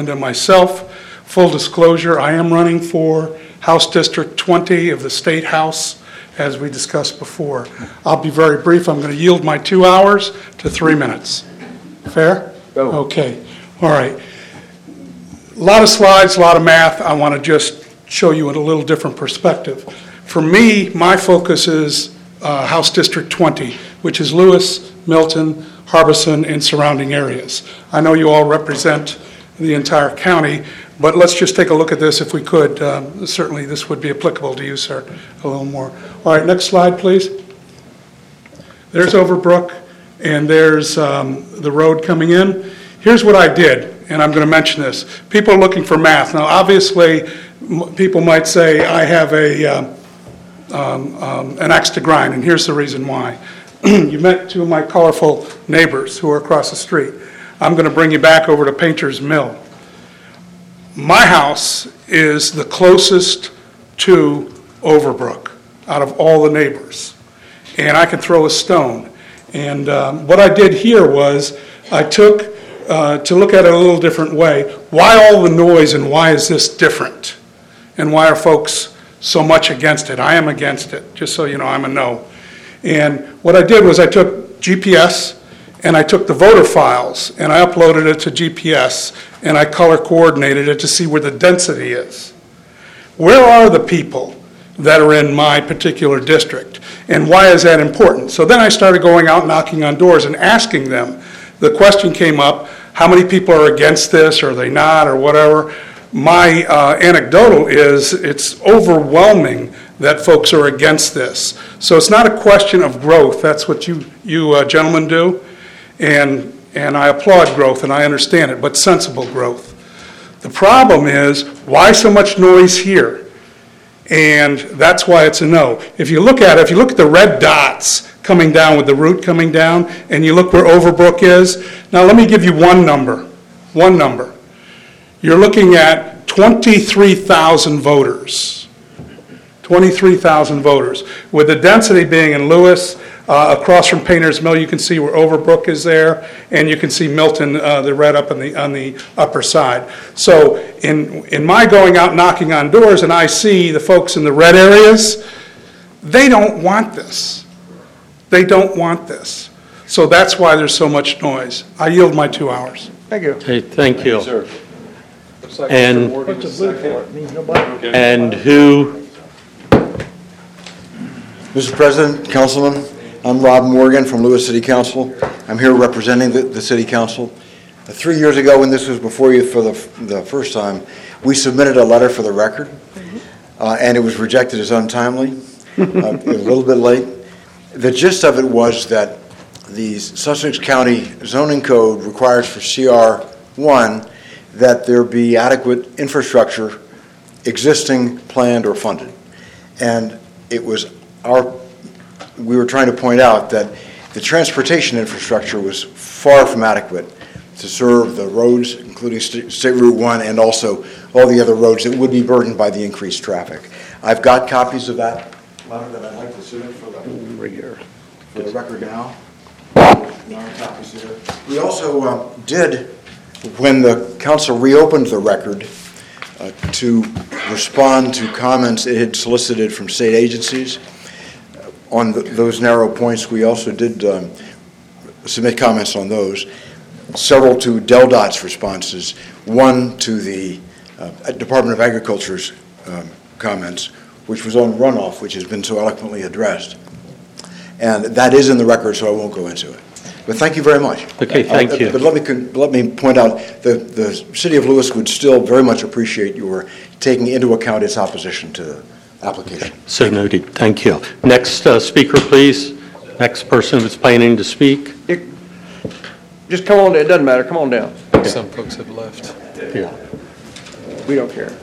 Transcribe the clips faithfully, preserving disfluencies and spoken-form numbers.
Linda, myself. Full disclosure, I am running for House District twenty of the State House, as we discussed before. I'll be very brief. I'm going to yield my two hours to three minutes. Fair? Go. Okay. All right. A lot of slides, a lot of math. I want to just show you in a little different perspective. For me, my focus is uh, House District twenty, which is Lewis, Milton, Harbison, and surrounding areas. I know you all represent the entire county, but let's just take a look at this if we could. Um, certainly this would be applicable to you, sir, a little more. All right, next slide, please. There's Overbrook, and there's um, the road coming in. Here's what I did, and I'm going to mention this. People are looking for math. Now, obviously, m- people might say I have a um, um, um, an axe to grind, and here's the reason why. You met two of my colorful neighbors who are across the street. I'm going to bring you back over to Painter's Mill. My house is the closest to Overbrook out of all the neighbors, and I can throw a stone. And um, what I did here was I took, uh, to look at it a little different way, why all the noise and why is this different? And why are folks so much against it? I am against it, just so you know, I'm a no. And what I did was I took G P S and I took the voter files and I uploaded it to G P S and I color coordinated it to see where the density is. Where are the people that are in my particular district? And why is that important? So then I started going out knocking on doors and asking them. The question came up, how many people are against this, or are they not, or whatever? My uh, anecdotal is it's overwhelming that folks are against this. So it's not a question of growth. That's what you, you uh, gentlemen do. And, and I applaud growth, and I understand it, but sensible growth. The problem is, why so much noise here? And that's why it's a no. If you look at it, if you look at the red dots coming down with the route coming down, and you look where Overbrook is, now let me give you one number, one number. You're looking at twenty-three thousand voters, twenty-three thousand voters. With the density being in Lewis, uh, across from Painter's Mill, you can see where Overbrook is there, and you can see Milton, uh, the red up on the on the upper side. So in in my going out knocking on doors, and I see the folks in the red areas, they don't want this. They don't want this. So that's why there's so much noise. I yield my two hours. Thank you. Okay, thank you. Sir. Looks like And- Mister Morgan is second. And who, Mister President, Councilman, I'm Rob Morgan from Lewis City Council. I'm here representing the, the City Council. Uh, three years ago, when this was before you for the, the first time, we submitted a letter for the record, uh, and it was rejected as untimely, uh, a little bit late. The gist of it was that the Sussex County zoning code requires for C R one that there be adequate infrastructure, existing, planned, or funded. And it was our, we were trying to point out that the transportation infrastructure was far from adequate to serve the roads, including St- State Route one and also all the other roads that would be burdened by the increased traffic. I've got copies of that letter that I'd like to submit for the, for the record now. Copies here. We also uh, did, when the council reopened the record, uh, to respond to comments it had solicited from state agencies. Uh, on the, those narrow points, we also did um, submit comments on those. Several to DelDOT's responses, one to the uh, Department of Agriculture's um, comments, which was on runoff, which has been so eloquently addressed. And that is in the record, so I won't go into it. But thank you very much. Okay, thank uh, you. But let me con- let me point out the the City of Lewis would still very much appreciate your taking into account its opposition to the application. so noted, thank you. Next uh, speaker, please. Next person who's planning to speak. It- Just come on, it doesn't matter, come on down. Some folks have left. Yeah. We don't care.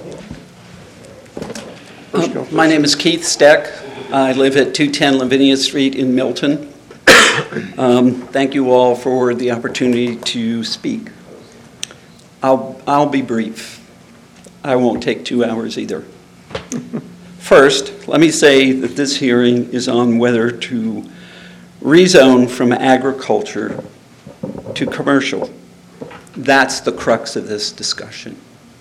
Uh, My name is Keith Steck. I live at two ten Lavinia Street in Milton. Um, thank you all for the opportunity to speak. I'll, I'll be brief. I won't take two hours either. First, let me say that this hearing is on whether to rezone from agriculture to commercial. That's the crux of this discussion.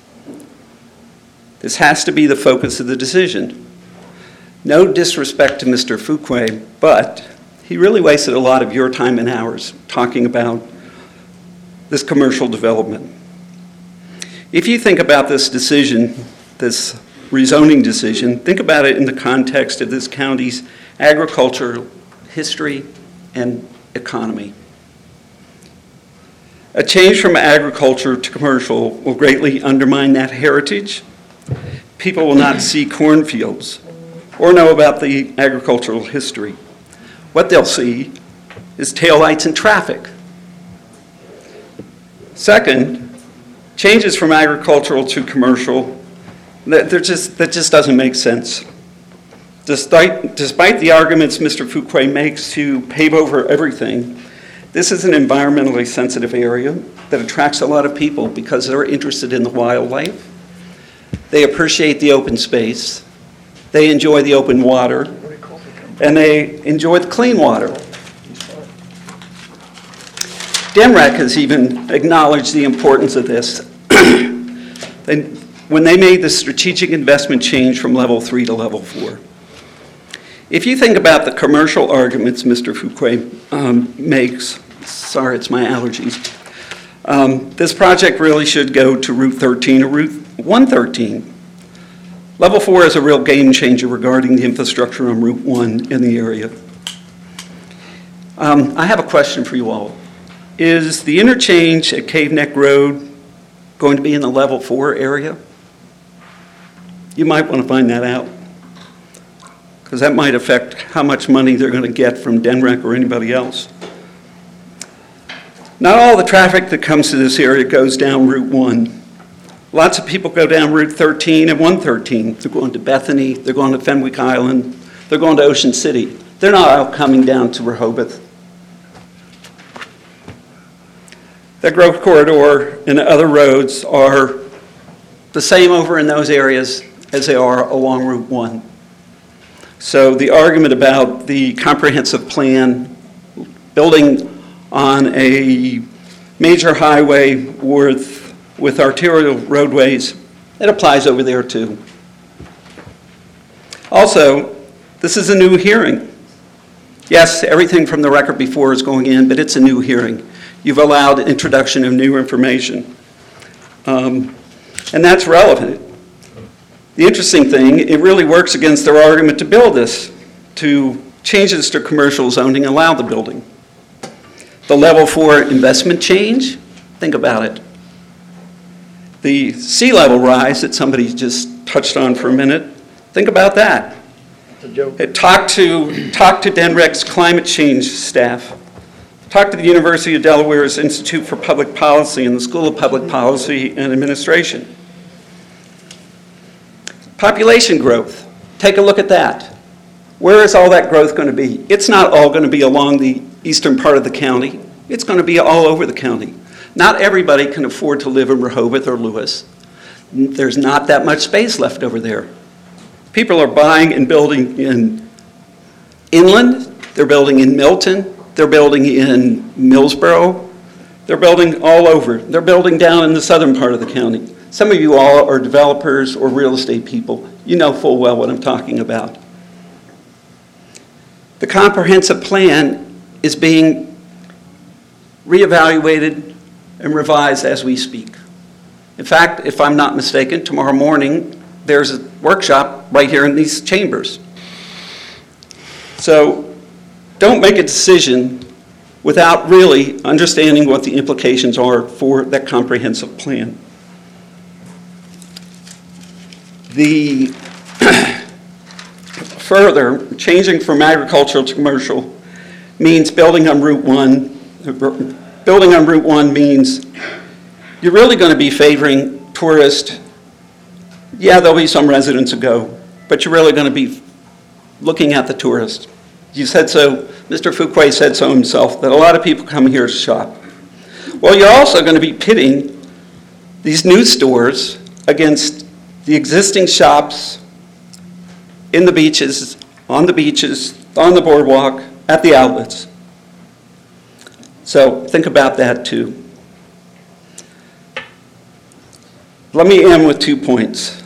This has to be the focus of the decision. No disrespect to Mister Fuqua, but he really wasted a lot of your time and ours talking about this commercial development. If you think about this decision, this rezoning decision, think about it in the context of this county's agricultural history and economy. A change from agriculture to commercial will greatly undermine that heritage. People will not see cornfields or know about the agricultural history. What they'll see is taillights and traffic. Second, changes from agricultural to commercial, that, just, that just doesn't make sense. Despite, despite the arguments Mister Fuqua makes to pave over everything, this is an environmentally sensitive area that attracts a lot of people because they're interested in the wildlife. They appreciate the open space. They enjoy the open water. And they enjoy the clean water. D M R E C has even acknowledged the importance of this they, when they made the strategic investment change from level three to level four. If you think about the commercial arguments Mister Fuqua um, makes, sorry, it's my allergies, um, this project really should go to Route thirteen or Route one thirteen. Level four is a real game changer regarding the infrastructure on Route one in the area. Um, I have a question for you all. Is the interchange at Cave Neck Road going to be in the level four area? You might want to find that out, because that might affect how much money they're going to get from D N R E C or anybody else. Not all the traffic that comes to this area goes down Route one. Lots of people go down Route thirteen and one thirteen. They're going to Bethany, they're going to Fenwick Island, they're going to Ocean City. They're not all coming down to Rehoboth. The growth corridor and other roads are the same over in those areas as they are along Route one. So the argument about the comprehensive plan, building on a major highway with, with arterial roadways, it applies over there too. Also, this is a new hearing. Yes, everything from the record before is going in, but it's a new hearing. You've allowed introduction of new information. Um, and that's relevant. The interesting thing, it really works against their argument to build this, to change this to commercial zoning and allow the building. The level four investment change, think about it. The sea level rise that somebody just touched on for a minute, think about that. It's a joke. It, talk to, talk to D N R E C's climate change staff. Talk to the University of Delaware's Institute for Public Policy and the School of Public Policy and Administration. Population growth, take a look at that. Where is all that growth going to be? It's not all going to be along the eastern part of the county. It's going to be all over the county. Not everybody can afford to live in Rehoboth or Lewis. There's not that much space left over there. People are buying and building in inland, they're building in Milton, they're building in Millsboro, they're building all over. They're building down in the southern part of the county. Some of you all are developers or real estate people. You know full well what I'm talking about. The comprehensive plan is being reevaluated and revised as we speak. In fact, if I'm not mistaken, tomorrow morning there's a workshop right here in these chambers. So don't make a decision without really understanding what the implications are for that comprehensive plan. The further, changing from agricultural to commercial means building on Route one. Building on Route one means you're really going to be favoring tourists. Yeah, there'll be some residents who go, but you're really going to be looking at the tourists. You said so, Mister Fuqua said so himself, that a lot of people come here to shop. Well, you're also going to be pitting these new stores against the existing shops in the beaches, on the beaches, on the boardwalk, at the outlets. So think about that too. Let me end with two points.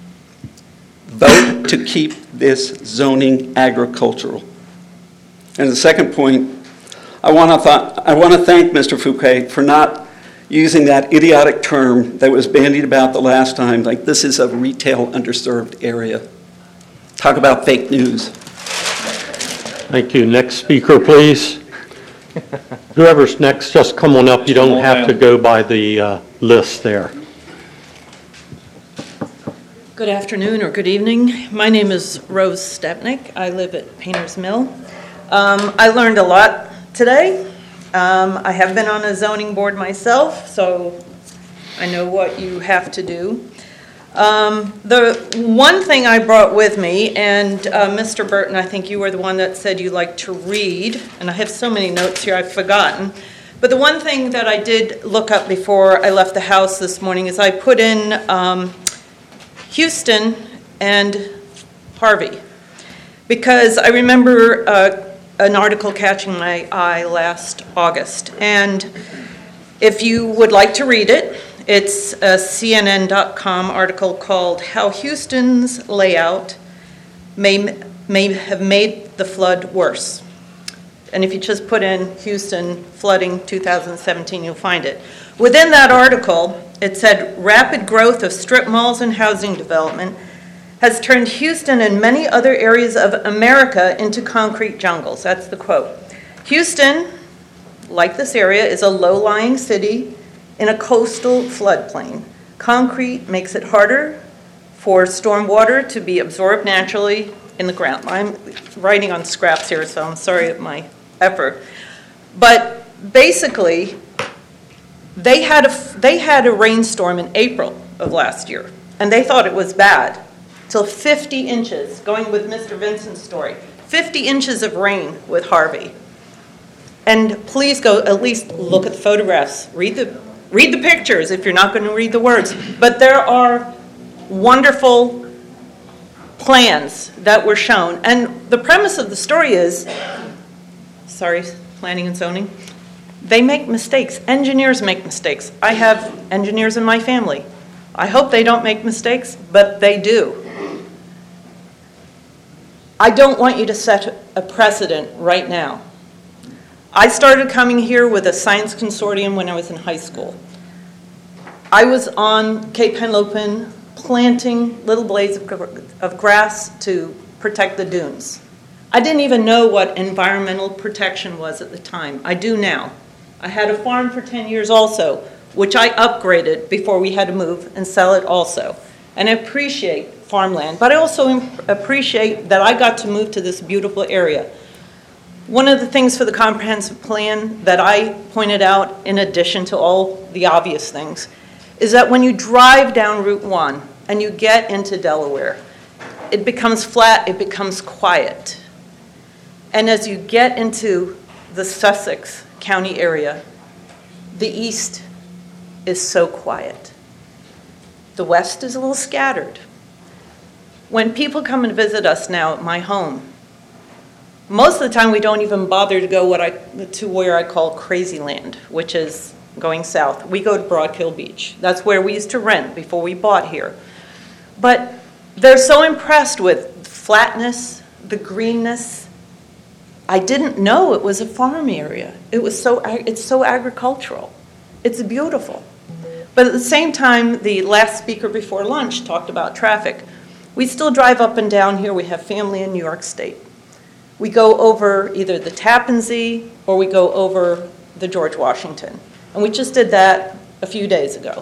Vote to keep this zoning agricultural. And the second point, I want to th- I want to thank Mister Fouquet for not using that idiotic term that was bandied about the last time, like this is a retail underserved area. Talk about fake news. Thank you. Next speaker, please. Whoever's next, just come on up. You don't have to go by the uh, list there. Good afternoon or good evening. My name is Rose Stepnick. I live at Painter's Mill. Um, I learned a lot today. Um, I have been on a zoning board myself, so I know what you have to do. Um, the one thing I brought with me, and uh, Mister Burton, I think you were the one that said you like to read, and I have so many notes here I've forgotten. But the one thing that I did look up before I left the house this morning is I put in um, Houston and Harvey, because I remember uh, an article catching my eye last August. And if you would like to read it, it's a C N N dot com article called How Houston's Layout May, may have made the flood worse. And if you just put in Houston flooding two thousand seventeen, you'll find it. Within that article, it said, rapid growth of strip malls and housing development has turned Houston and many other areas of America into concrete jungles. That's the quote. Houston, like this area, is a low-lying city in a coastal floodplain. Concrete makes it harder for stormwater to be absorbed naturally in the ground. I'm writing on scraps here, so I'm sorry at my effort. But basically, they had a, they had a rainstorm in April of last year, and they thought it was bad. Till fifty inches, going with Mister Vincent's story, fifty inches of rain with Harvey. And please go at least look at the photographs, read the, read the pictures if you're not going to read the words. But there are wonderful plans that were shown. And the premise of the story is, sorry, planning and zoning, they make mistakes. Engineers make mistakes. I have engineers in my family. I hope they don't make mistakes, but they do. I don't want you to set a precedent right now. I started coming here with a science consortium when I was in high school. I was on Cape Henlopen planting little blades of, of grass to protect the dunes. I didn't even know what environmental protection was at the time. I do now. I had a farm for ten years also, which I upgraded before we had to move and sell it also. And I appreciate farmland, but I also imp- appreciate that I got to move to this beautiful area. One of the things for the comprehensive plan that I pointed out, in addition to all the obvious things, is that when you drive down Route one and you get into Delaware, it becomes flat, it becomes quiet. And as you get into the Sussex County area, the east is so quiet. The west is a little scattered. When people come and visit us now at my home, most of the time we don't even bother to go what I, to where I call crazy land, which is going south. We go to Broad Hill Beach. That's where we used to rent before we bought here. But they're so impressed with flatness, the greenness. I didn't know it was a farm area. It was so, it's so agricultural. It's beautiful. But at the same time, the last speaker before lunch talked about traffic. We still drive up and down here. We have family in New York State. We go over either the Tappan Zee or we go over the George Washington. And we just did that a few days ago.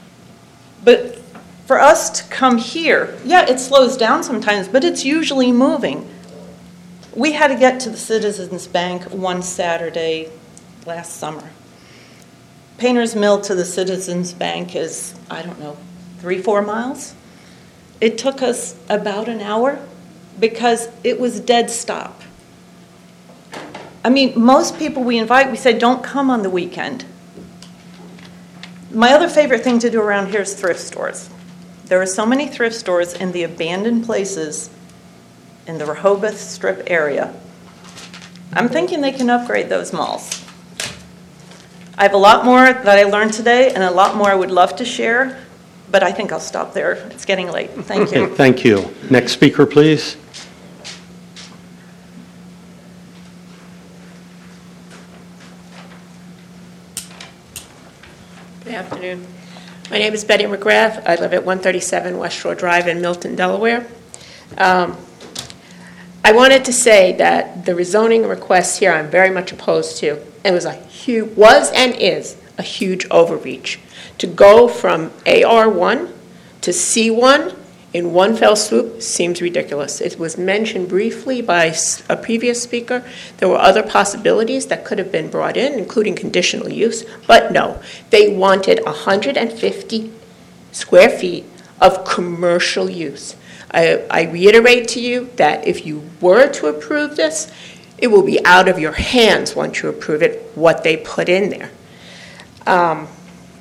But for us to come here, yeah, it slows down sometimes, but it's usually moving. We had to get to the Citizens Bank one Saturday last summer. Painter's Mill to the Citizens Bank is, I don't know, three, four miles. It took us about an hour because it was dead stop. I mean, most people we invite, we say, don't come on the weekend. My other favorite thing to do around here is thrift stores. There are so many thrift stores in the abandoned places in the Rehoboth Strip area. I'm thinking they can upgrade those malls. I have a lot more that I learned today and a lot more I would love to share, but I think I'll stop there. It's getting late. Thank you. Okay, thank you. Next speaker, please. Good afternoon. My name is Betty McGrath. I live at one thirty-seven West Shore Drive in Milton, Delaware. Um, I wanted to say that the rezoning request here I'm very much opposed to. It was a huge, was and is a huge overreach. To go from A R one to C one in one fell swoop seems ridiculous. It was mentioned briefly by a previous speaker. There were other possibilities that could have been brought in, including conditional use, but no. They wanted one hundred fifty square feet of commercial use. I, I reiterate to you that if you were to approve this, it will be out of your hands once you approve it, what they put in there. Um,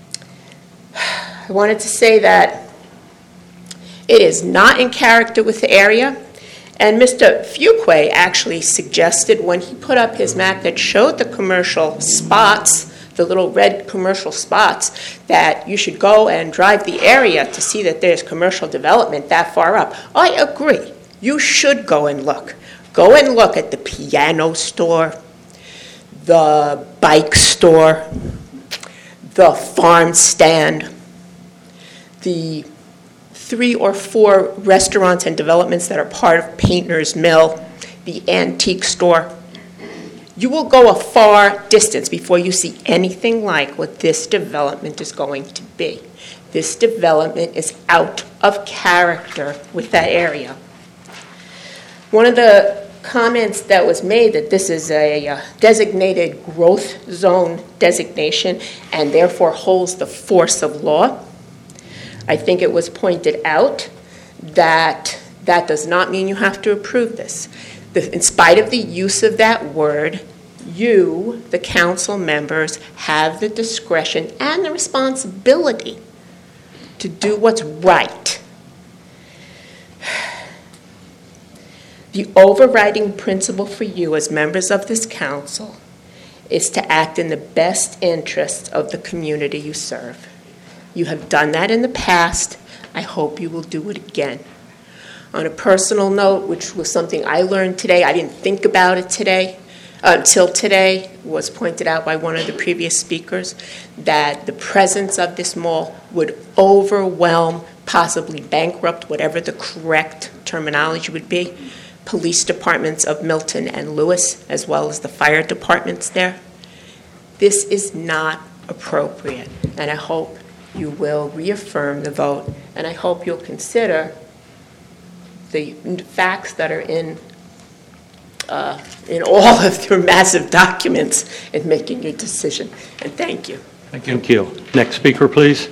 I wanted to say that it is not in character with the area, and Mister Fuqua actually suggested when he put up his map that showed the commercial spots, the little red commercial spots, that you should go and drive the area to see that there's commercial development that far up. I agree. You should go and look. Go and look at the piano store, the bike store, the farm stand, the three or four restaurants and developments that are part of Painter's Mill, the antique store. You will go a far distance before you see anything like what this development is going to be. This development is out of character with that area. One of the comments that was made that this is a uh, designated growth zone designation and therefore holds the force of law. I think it was pointed out that that does not mean you have to approve this. The, in spite of the use of that word, you, the council members, have the discretion and the responsibility to do what's right. The overriding principle for you as members of this council is to act in the best interests of the community you serve. You have done that in the past. I hope you will do it again. On a personal note, which was something I learned today, I didn't think about it today, uh, until today, was pointed out by one of the previous speakers, that the presence of this mall would overwhelm, possibly bankrupt, whatever the correct terminology would be, police departments of Milton and Lewis, as well as the fire departments there. This is not appropriate, and I hope you will reaffirm the vote, and I hope you'll consider the facts that are in uh, in all of your massive documents in making your decision. And thank you. Thank you. Thank you. Next speaker, please.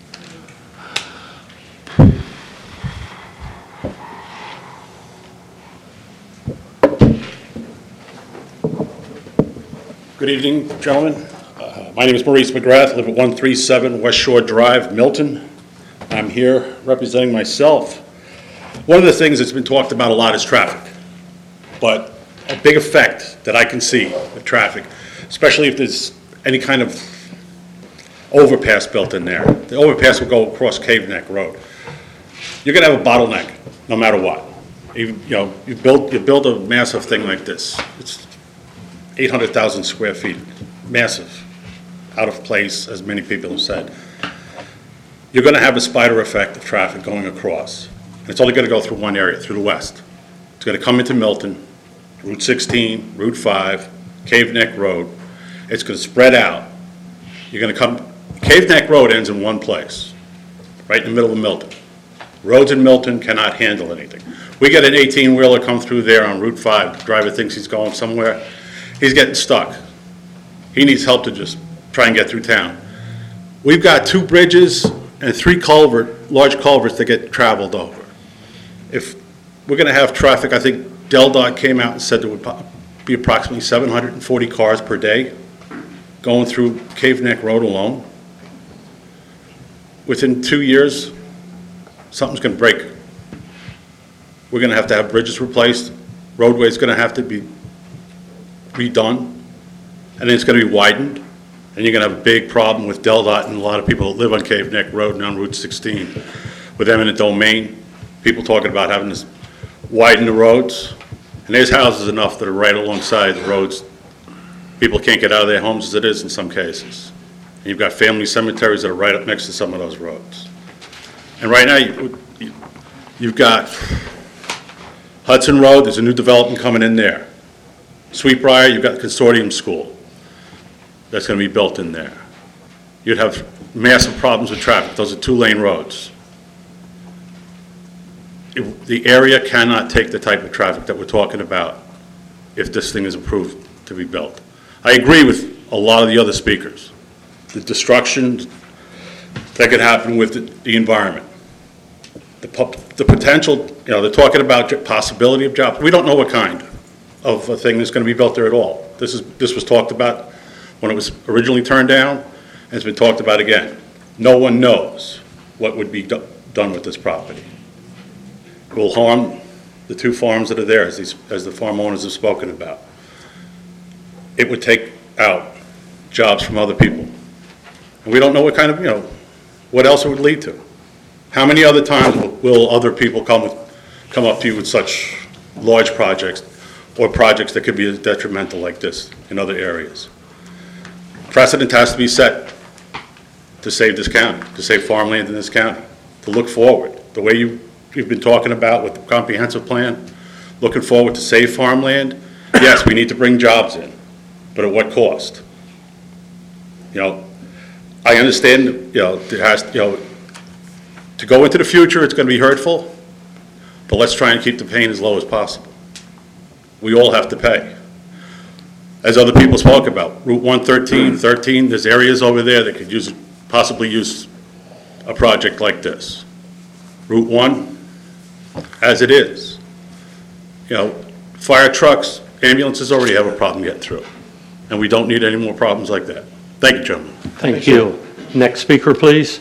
Good evening, gentlemen. Uh, my name is Maurice McGrath. I live at one thirty-seven West Shore Drive, Milton. I'm here representing myself. One of the things that's been talked about a lot is traffic, but a big effect that I can see with traffic, especially if there's any kind of overpass built in there. The overpass will go across Cave Neck Road. You're going to have a bottleneck no matter what. You, you know, you build, you build a massive thing like this. It's eight hundred thousand square feet, massive, out of place, as many people have said. You're going to have a spider effect of traffic going across. It's only going to go through one area, through the west. It's going to come into Milton, Route sixteen, Route five, Cave Neck Road. It's going to spread out. You're going to come, Cave Neck Road ends in one place, right in the middle of Milton. Roads in Milton cannot handle anything. We get an eighteen-wheeler come through there on Route five. The driver thinks he's going somewhere. He's getting stuck. He needs help to just try and get through town. We've got two bridges and three culvert, large culverts that get traveled over. If we're going to have traffic, I think DelDOT came out and said there would be approximately seven hundred forty cars per day going through Cave Neck Road alone. Within two years, something's going to break. We're going to have to have bridges replaced. Roadway's going to have to be redone, and then it's going to be widened. And you're going to have a big problem with Del Dot and a lot of people that live on Cave Neck Road and on Route sixteen with eminent domain. People talking about having to widen the roads. And there's houses enough that are right alongside the roads. People can't get out of their homes as it is in some cases. And you've got family cemeteries that are right up next to some of those roads. And right now, you, you, you've got Hudson Road, there's a new development coming in there. Sweetbriar, you've got the Consortium School that's going to be built in there. You'd have massive problems with traffic. Those are two-lane roads. It- The area cannot take the type of traffic that we're talking about if this thing is approved to be built. I agree with a lot of the other speakers. The destruction that could happen with the, the environment. The, pu- the potential, you know, they're talking about j- possibility of jobs. We don't know what kind of a thing that's going to be built there at all. This is, this was talked about when it was originally turned down, and it's been talked about again. No one knows what would be do- done with this property. It will harm the two farms that are there, as these, as the farm owners have spoken about. It would take out jobs from other people. And we don't know what kind of, you know, what else it would lead to. How many other times will- will other people come with, come up to you with such large projects or projects that could be as detrimental like this in other areas? Precedent has to be set to save this county, to save farmland in this county, to look forward. The way you, you've been talking about with the comprehensive plan, looking forward to save farmland. Yes, we need to bring jobs in, but at what cost? You know, I understand, you know, there has, you know, to go into the future, it's going to be hurtful, but let's try and keep the pain as low as possible. We all have to pay. As other people spoke about, Route one thirteen, thirteen, there's areas over there that could use, possibly use a project like this. Route one, as it is. You know, fire trucks, ambulances already have a problem getting through, and we don't need any more problems like that. Thank you, gentlemen. Thank you. Next speaker, please.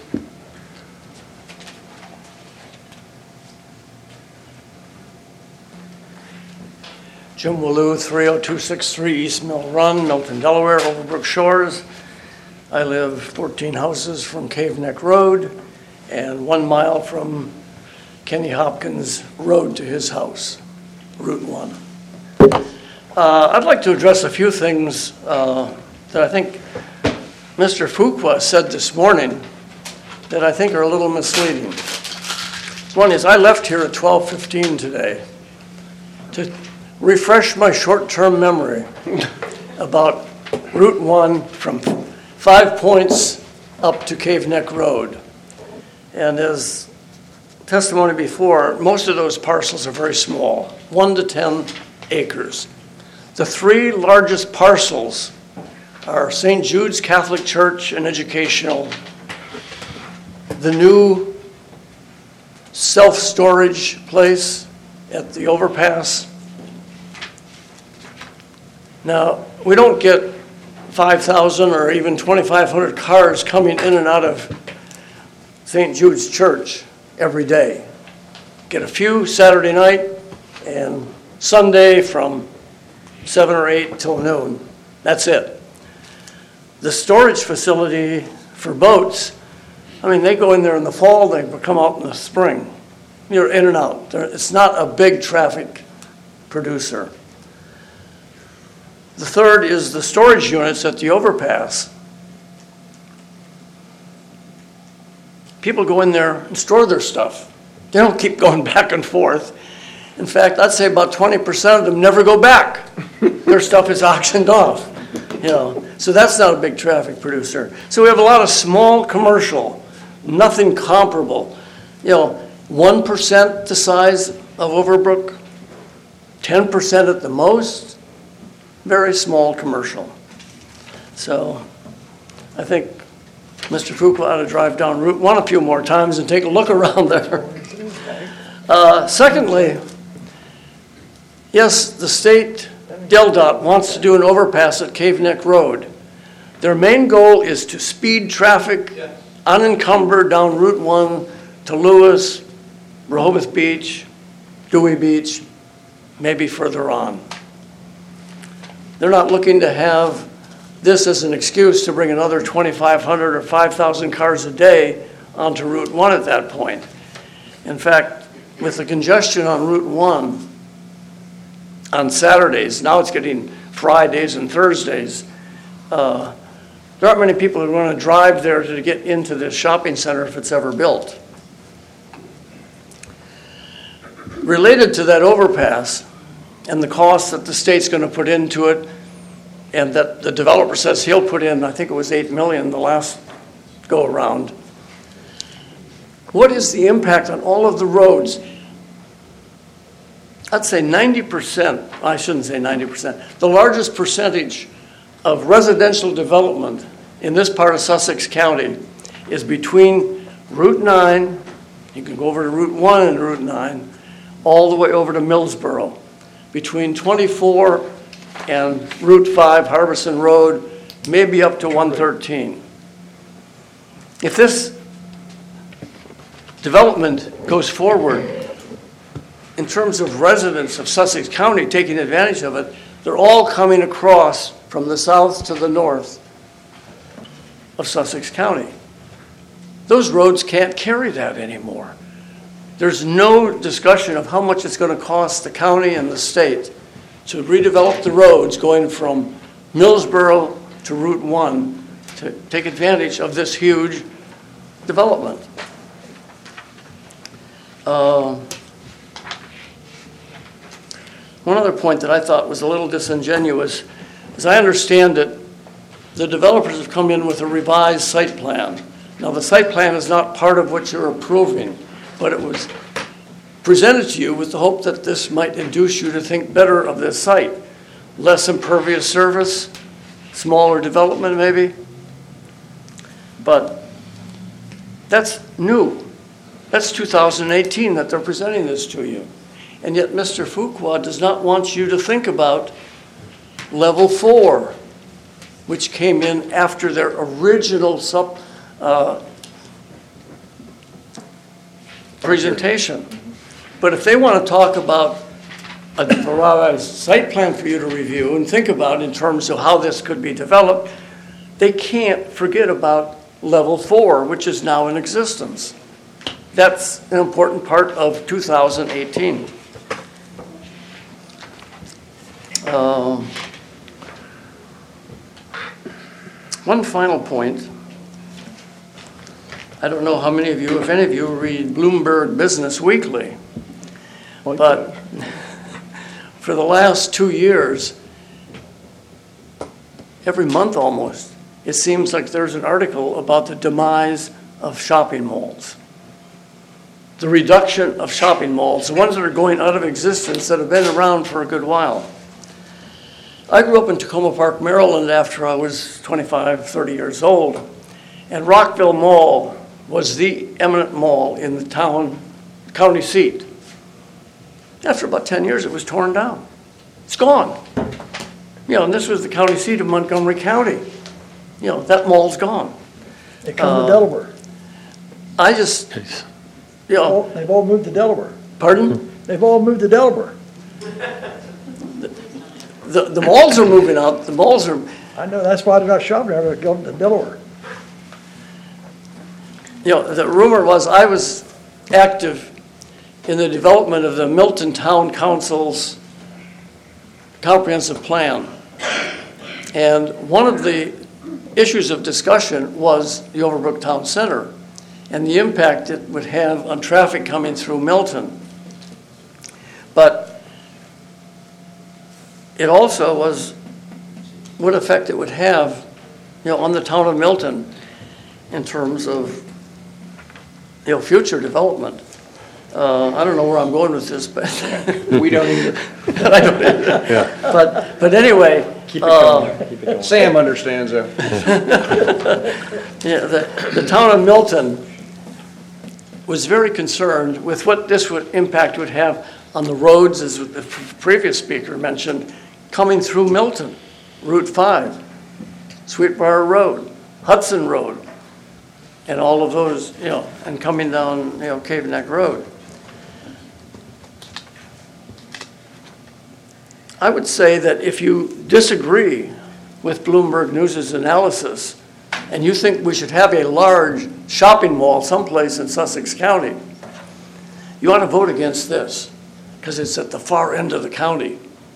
Jim Wallou, three oh two six three East Mill Run, Milton, Delaware, Overbrook Shores. I live fourteen houses from Cave Neck Road and one mile from Kenny Hopkins Road to his house, Route one. Uh, I'd like to address a few things uh, that I think Mister Fuqua said this morning that I think are a little misleading. One is, I left here at twelve fifteen today to refresh my short-term memory about Route one from Five Points up to Cave Neck Road. And as testimony before, most of those parcels are very small, one to ten acres. The three largest parcels are Saint Jude's Catholic Church and Educational, the new self-storage place at the overpass. Now, we don't get five thousand or even twenty-five hundred cars coming in and out of Saint Jude's Church every day. Get a few Saturday night and Sunday from seven or eight till noon. That's it. The storage facility for boats, I mean, they go in there in the fall, they come out in the spring. You're in and out. They're, it's not a big traffic producer. The third is the storage units at the overpass. People go in there and store their stuff. They don't keep going back and forth. In fact, I'd say about twenty percent of them never go back. Their stuff is auctioned off. You know, so that's not a big traffic producer. So we have a lot of small commercial, nothing comparable. You know, one percent the size of Overbrook, ten percent at the most. Very small commercial. So I think Mister Fuqua ought to drive down Route one a few more times and take a look around there. Uh, secondly, yes, the state, Del Dot, wants to do an overpass at Cave Neck Road. Their main goal is to speed traffic unencumbered down Route one to Lewis, Rehoboth Beach, Dewey Beach, maybe further on. They're not looking to have this as an excuse to bring another twenty-five hundred or five thousand cars a day onto Route one at that point. In fact, with the congestion on Route one on Saturdays, now it's getting Fridays and Thursdays, uh, there aren't many people who want to drive there to get into this shopping center if it's ever built. Related to that overpass and the cost that the state's going to put into it, and that the developer says he'll put in, I think it was eight million the last go around. What is the impact on all of the roads? I'd say ninety percent, I shouldn't say ninety percent, the largest percentage of residential development in this part of Sussex County is between Route nine, you can go over to Route one and Route nine, all the way over to Millsboro. Between twenty-four and Route five, Harbison Road, maybe up to one thirteen. If this development goes forward, in terms of residents of Sussex County taking advantage of it, they're all coming across from the south to the north of Sussex County. Those roads can't carry that anymore. There's no discussion of how much it's going to cost the county and the state to redevelop the roads going from Millsboro to Route one to take advantage of this huge development. Uh, one other point that I thought was a little disingenuous, as I understand it, the developers have come in with a revised site plan. Now, the site plan is not part of what you're approving, but it was presented to you with the hope that this might induce you to think better of this site. Less impervious surface, smaller development maybe. But that's new. That's two thousand eighteen that they're presenting this to you. And yet Mister Fuqua does not want you to think about level four, which came in after their original sub, uh, presentation. But if they want to talk about a revised site plan for you to review and think about in terms of how this could be developed, they can't forget about level four, which is now in existence. That's an important part of two thousand eighteen. Um, one final point. I don't know how many of you, if any of you, read Bloomberg Business Weekly, but for the last two years, every month almost, it seems like there's an article about the demise of shopping malls. The reduction of shopping malls, the ones that are going out of existence that have been around for a good while. I grew up in Tacoma Park, Maryland after I was twenty-five, thirty years old, and Rockville Mall was the eminent mall in the town, county seat. After about ten years, it was torn down. It's gone. You know, and this was the county seat of Montgomery County. You know, that mall's gone. They come Uh, to Delaware. I just, you know, All- They've all moved to Delaware. pardon? They've all moved to Delaware. The, the malls are moving out, the malls are, I know, that's why they're not shopping there, they're going to Delaware. you know, the rumor was I was active in the development of the Milton Town Council's comprehensive plan. And one of the issues of discussion was the Overbrook Town Center and the impact it would have on traffic coming through Milton. But it also was what effect it would have, you know, on the town of Milton in terms of, you know, future development. Uh, I don't know where I'm going with this, but We don't either. I don't either. But, but anyway, Keep it uh, going. Keep it going. Sam understands that. yeah, the, the town of Milton was very concerned with what this would, impact would have on the roads, as the previous speaker mentioned, coming through Milton, Route five, Sweetbriar Road, Hudson Road, and all of those, you know, and coming down, you know, Cave Neck Road. I would say that if you disagree with Bloomberg News' analysis, and you think we should have a large shopping mall someplace in Sussex County, you ought to vote against this, because it's at the far end of the county.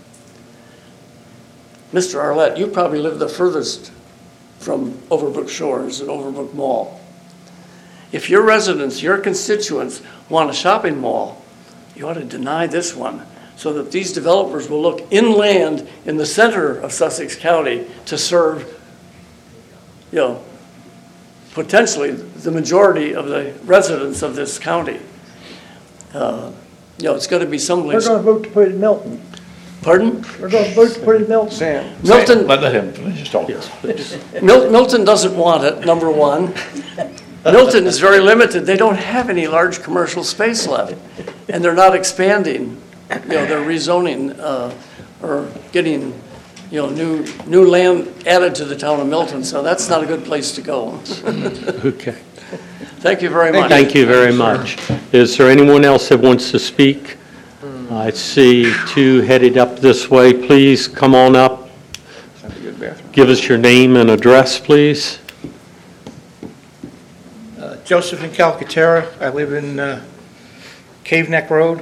Mister Arlett, you probably live the furthest from Overbrook Shores and Overbrook Mall. If your residents, your constituents want a shopping mall, you ought to deny this one so that these developers will look inland in the center of Sussex County to serve, you know, potentially the majority of the residents of this county. Uh, you know, it's got to be We're someplace. gonna vote to put it in Milton. Pardon? We're gonna vote to put it in Milton. Sam. Milton, Let let him finish his talk. Mil- Milton doesn't want it, number one. Milton is very limited. They don't have any large commercial space left, and they're not expanding. You know, they're rezoning uh, or getting, you know, new new land added to the town of Milton. So that's not a good place to go. Okay. Thank you very much. Thank you very much. Is there anyone else that wants to speak? I see two headed up this way. Please come on up. Give us your name and address, please. Uh, Joseph in Calcaterra. I live in uh, Cave Neck Road.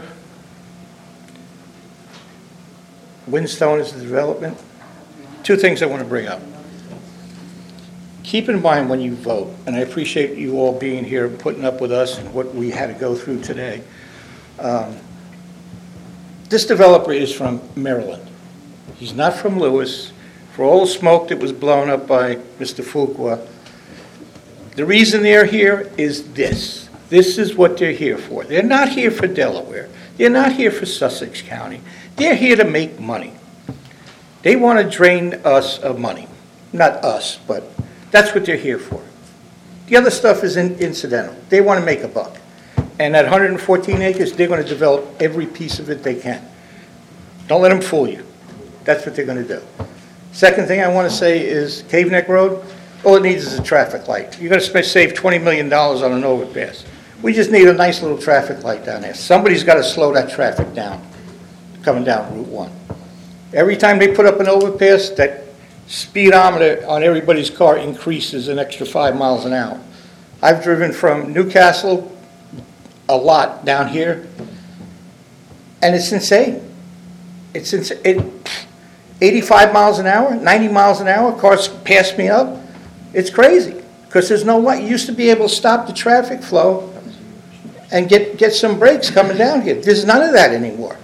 Windstone is the development. Two things I want to bring up. Keep in mind when you vote, and I appreciate you all being here and putting up with us and what we had to go through today. Um, this developer is from Maryland. He's not from Lewis. For all the smoke that was blown up by Mister Fuqua, the reason they're here is this. This is what they're here for. They're not here for Delaware. They're not here for Sussex County. They're here to make money. They want to drain us of money. Not us, but that's what they're here for. The other stuff is in, incidental. They want to make a buck. And at one hundred fourteen acres, they're going to develop every piece of it they can. Don't let them fool you. That's what they're going to do. Second thing I want to say is Cave Neck Road, all it needs is a traffic light. You're going to save twenty million dollars on an overpass. We just need a nice little traffic light down there. Somebody's got to slow that traffic down, coming down Route one. Every time they put up an overpass, that speedometer on everybody's car increases an extra five miles an hour. I've driven from Newcastle a lot down here, and it's insane. It's insane. It, eighty-five miles an hour, ninety miles an hour, cars pass me up. It's crazy, because there's no light. You used to be able to stop the traffic flow and get, get some brakes coming down here. There's none of that anymore.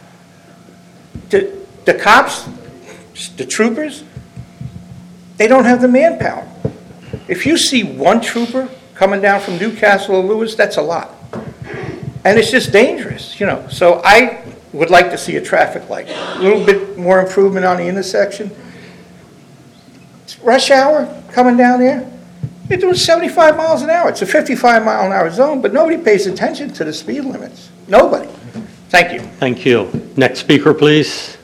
The, the cops, the troopers, they don't have the manpower. If you see one trooper coming down from Newcastle or Lewis, that's a lot. And it's just dangerous, you know. So I would like to see a traffic light. A little bit more improvement on the intersection. It's rush hour coming down there. They're doing seventy-five miles an hour. It's a fifty-five mile an hour zone, but nobody pays attention to the speed limits. Nobody. Thank you. Thank you. Next speaker, please.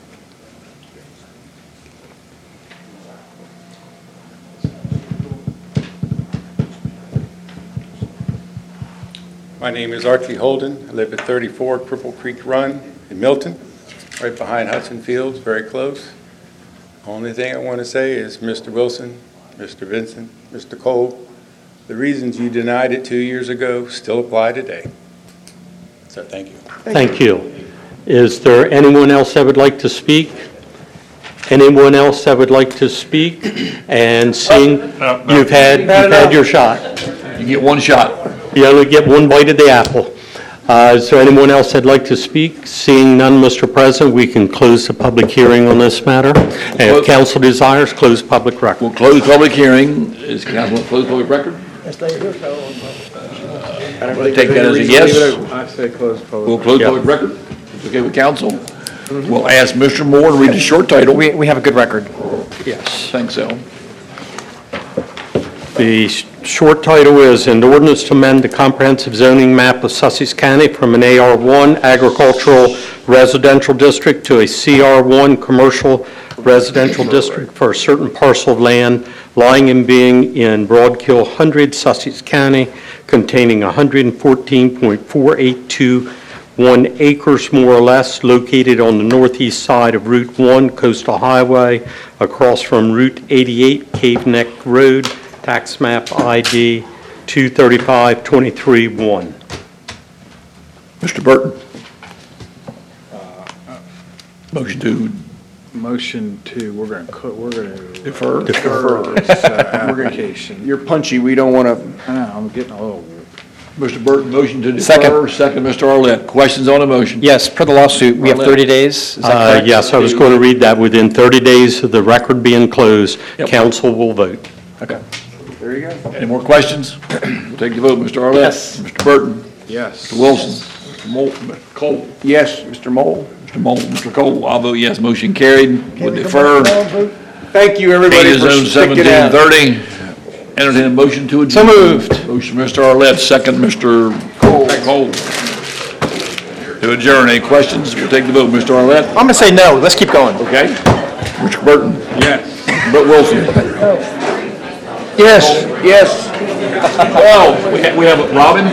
My name is Archie Holden. I live at thirty-four Cripple Creek Run in Milton, right behind Hudson Fields, very close. Only thing I want to say is, Mister Wilson, Mister Vincent, Mister Cole, the reasons you denied it two years ago still apply today. So thank you. Thank you. Is there anyone else that would like to speak? Anyone else that would like to speak? And seeing No, no. you've had, you've had your shot. You get one shot. You only get one bite of the apple. Uh, Is there anyone else that'd like to speak? Seeing none, Mister President, we can close the public hearing on this matter. And if council desires, close public record. We'll close public hearing. Is council want to close public record? Yes, they do. We'll take that as a yes. I say close public. We'll close Yep. public record. It's okay with council? We'll ask Mister Moore to read the short title. We, we have a good record. Yes. Think so. The sh- short title is, an ordinance to amend the comprehensive zoning map of Sussex County from an A R one agricultural residential district to a C R one commercial residential district for a certain parcel of land lying and being in Broadkill one hundred, Sussex County, containing one hundred fourteen point four eight two one acres more or less, located on the northeast side of Route one Coastal Highway, across from Route eighty-eight Cave Neck Road, tax map I D two thirty-five twenty-three one. Mister Burton. Motion to Motion to, we're going to, we're going to. defer. Defer this uh, application. You're punchy, we don't want to. I know, I'm getting a little. Mister Burton, motion to defer. Second. Second, Mister Arlett. Questions on the motion? Yes, per the lawsuit, we have thirty days, is that Uh, correct? Yes, I was going to read that. Within thirty days of the record being closed, Yep. council will vote. Okay. There you go. Any more questions? We'll take the vote. Mister Arlett? Yes. Mister Burton? Yes. Mister Wilson? Mister Mole? Mister Cole? Yes, Mister Mole. Mister Mole? Mister Cole? I'll vote yes. Motion carried. We'll defer. Thank you, everybody, Meeting for is on sticking seventeen out. thirty. Entertain a motion to adjourn. So moved. Motion, Mister Arlett, second, Mister Cole. Cole. To adjourn. Any questions? We'll take the vote. Mister Arlett? I'm going to say no, let's keep going. Okay. Mister Burton? Yes. Mister Wilson? Yes, yes. Well, we have, we have Robin?